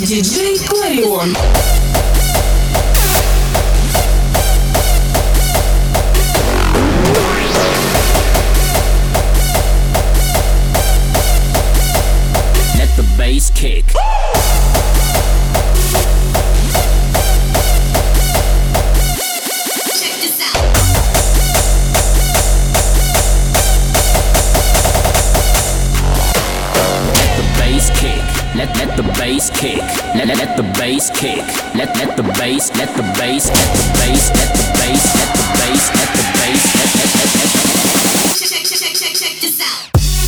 Диджей Кларион. Let the bass kick. Let the bass kick. Let the bass kick. Let the bass. Let the bass. Let the bass. Let the bass. Let the bass. Let the bass. Check this out.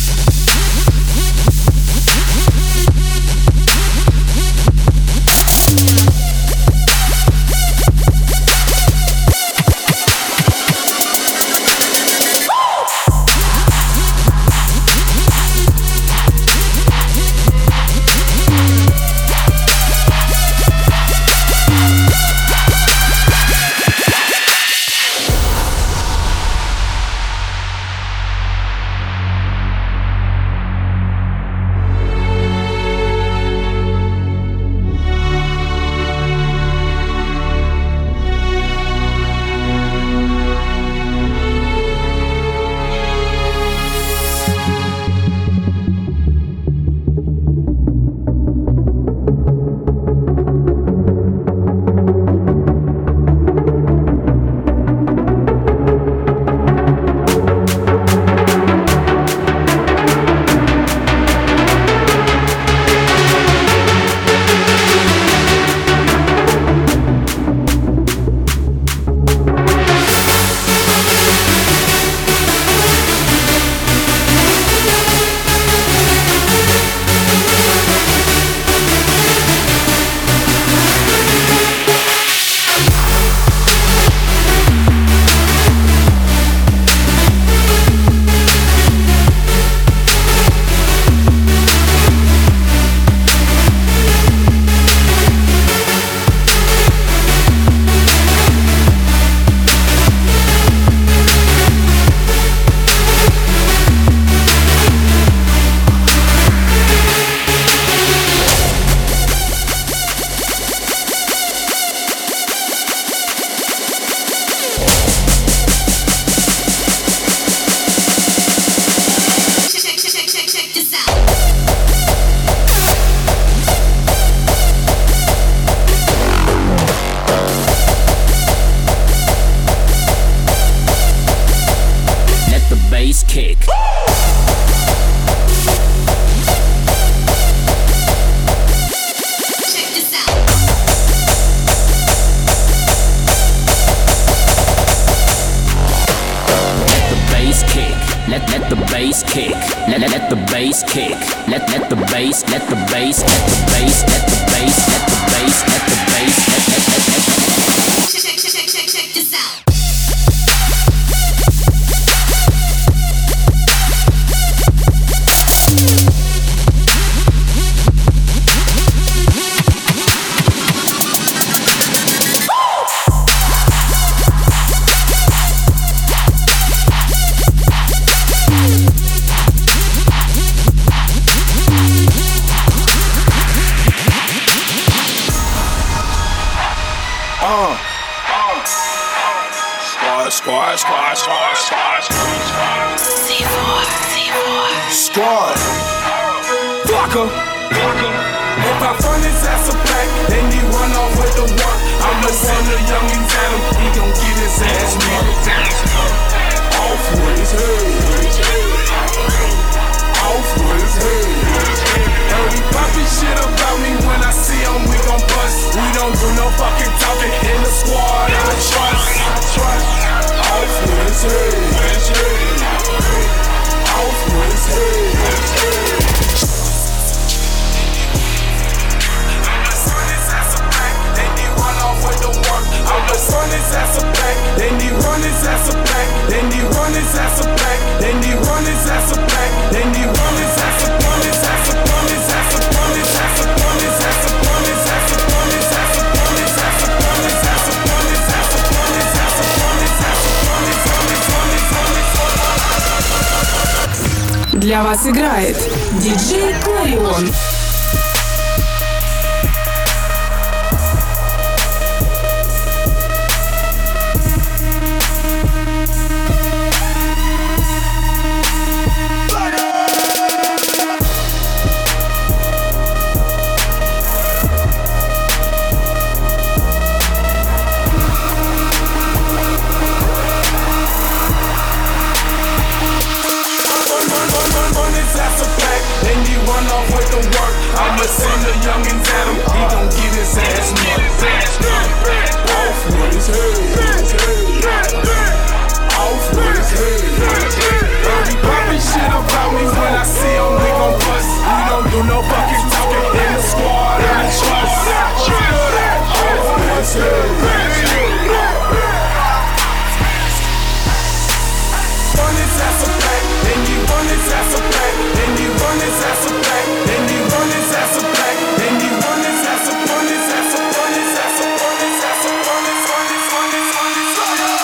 Kick. Let the bass kick. Let the bass kick. Let the bass. Let the bass. Let the bass. Let the bass. Let the bass. Let the bass. Check this out. Squad. Blocker. If I front his ass a pack, then he run off with the work. I'ma send the youngins at him, he gon' get his ass beat. Off with his head. Off with his head. Heard he poppin' shit about me when I see him, we gon' bust. We don't do no fucking talking in the squad, I trust. Off with his head. Off with his head. I'ma run his ass a pack, then he run off with the work. I'ma run his ass a pack, then he run his ass a pack, then he run his ass a pack, then he run his ass a pack, then he run his ass a run his ass a run his ass a run his ass a run his ass a run his ass a run his ass a run his ass a run his ass a run his ass a run his ass a run his ass a run his Для вас играет диджей Кларион. I'ma send the youngins at him. He gon' get his ass mugged. Off with his head. Off with his head. Be poppin' shit about me when I see him, we gon' bust. We don't do no fucking talking in the squad and the trust. Off with his head. Run his ass a back, then you run his ass a back, then you run his ass a back, then you run his ass a back, then you run his ass a, run his ass a, run his ass a, run his ass a, run his, run his, run his, run his, run his.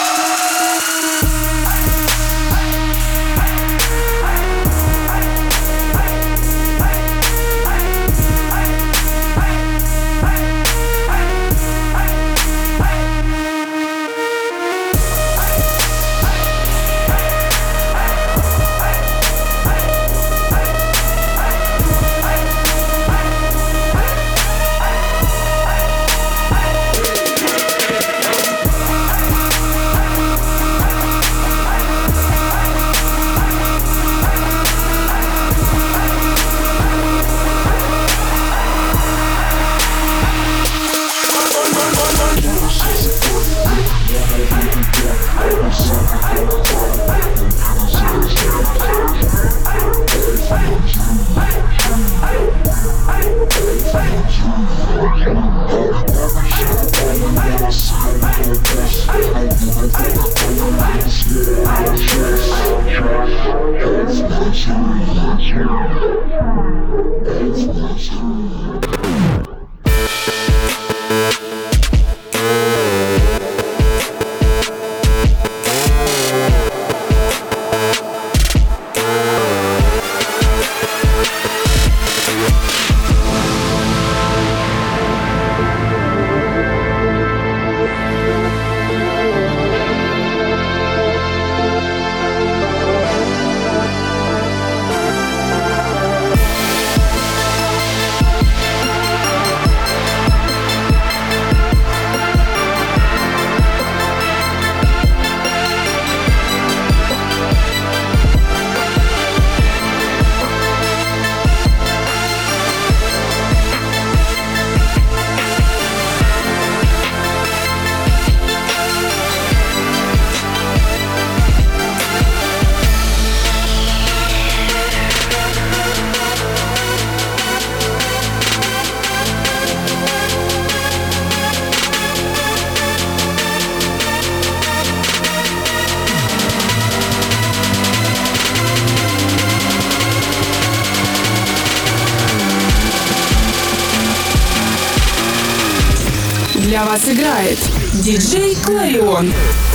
Для вас играет диджей Кларион.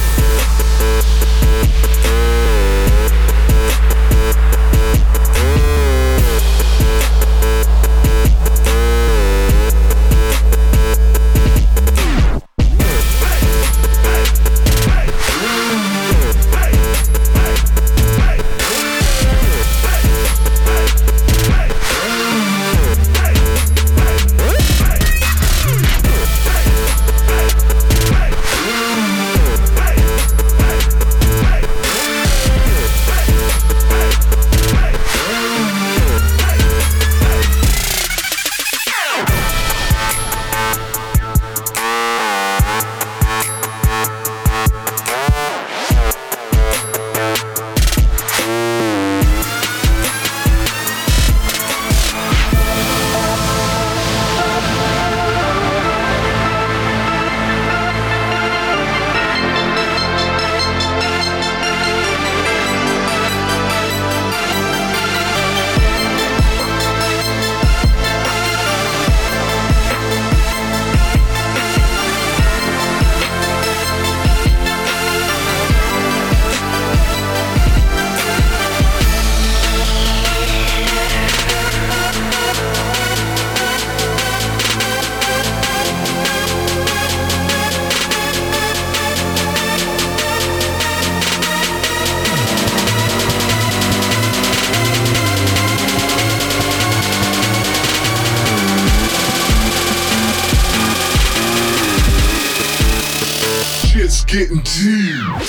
It's getting deep.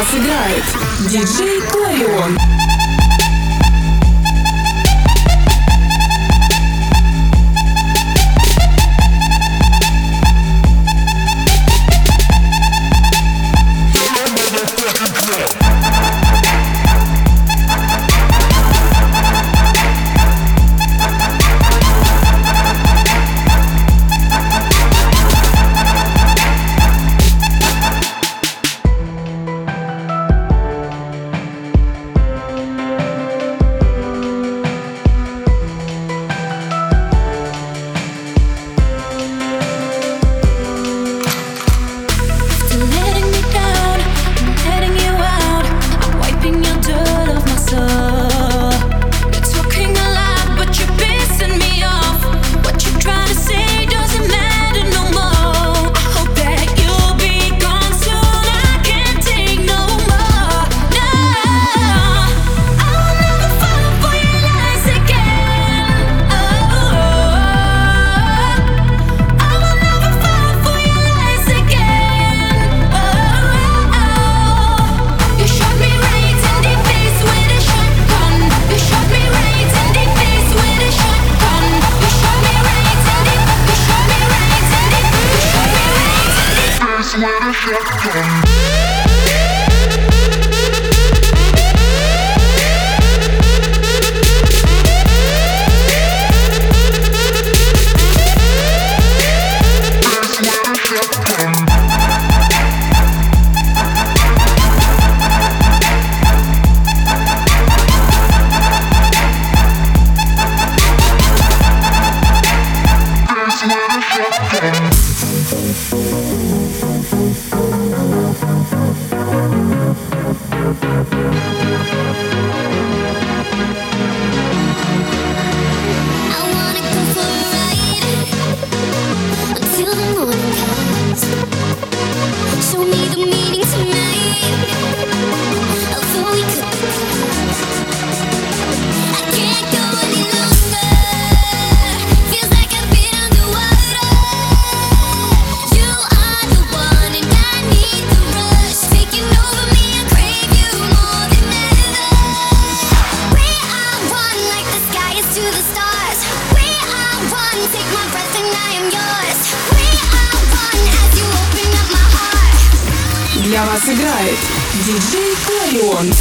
вас играет диджей Кларион. Для вас играет диджей Кларион.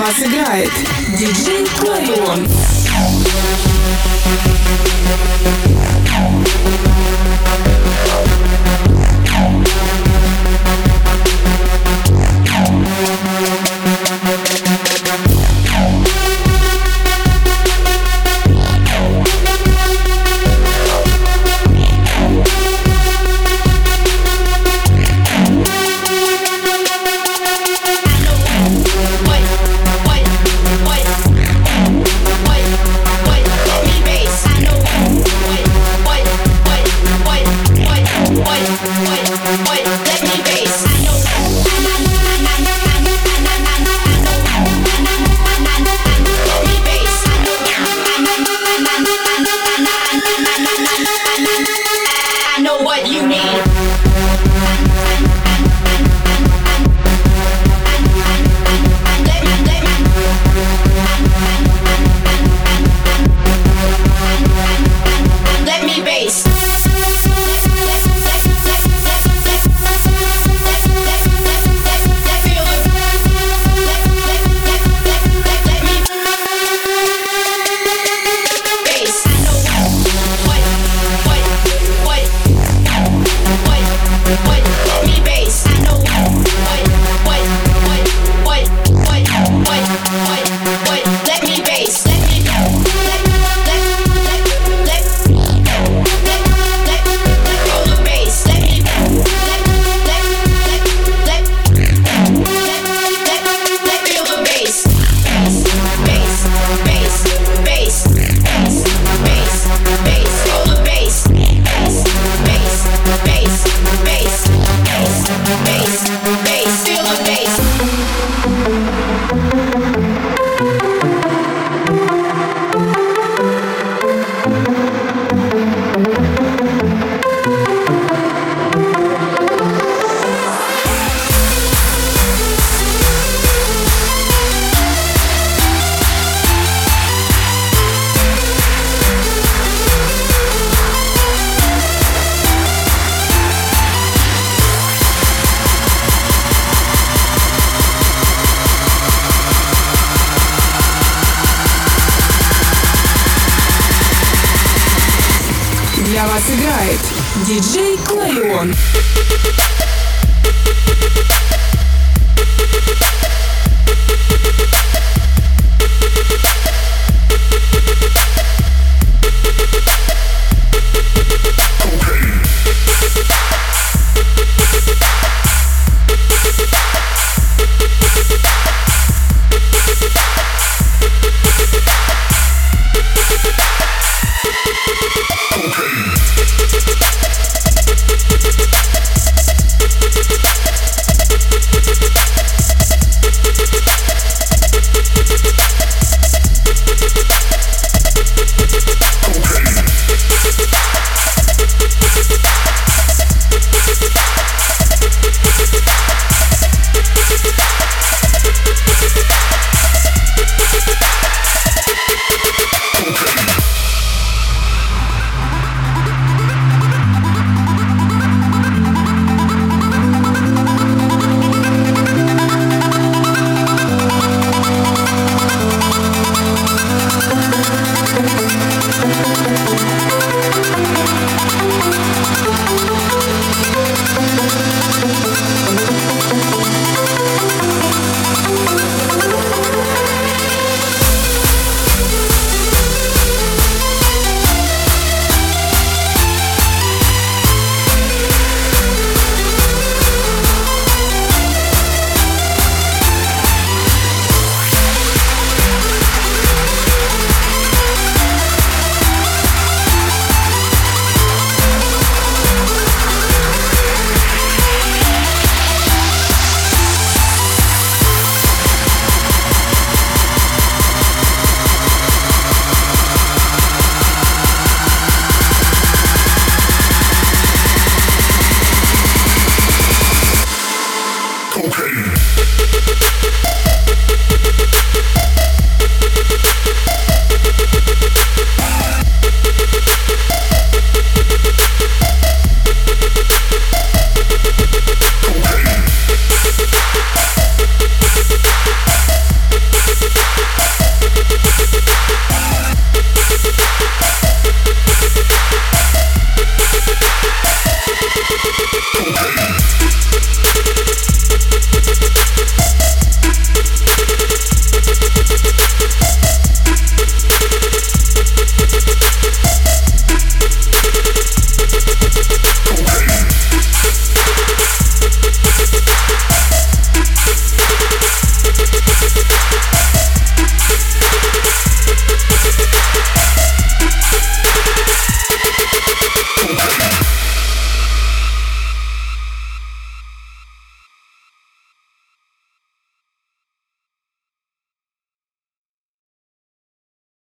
вас играет диджей Кларион. Для вас играет диджей Кларион.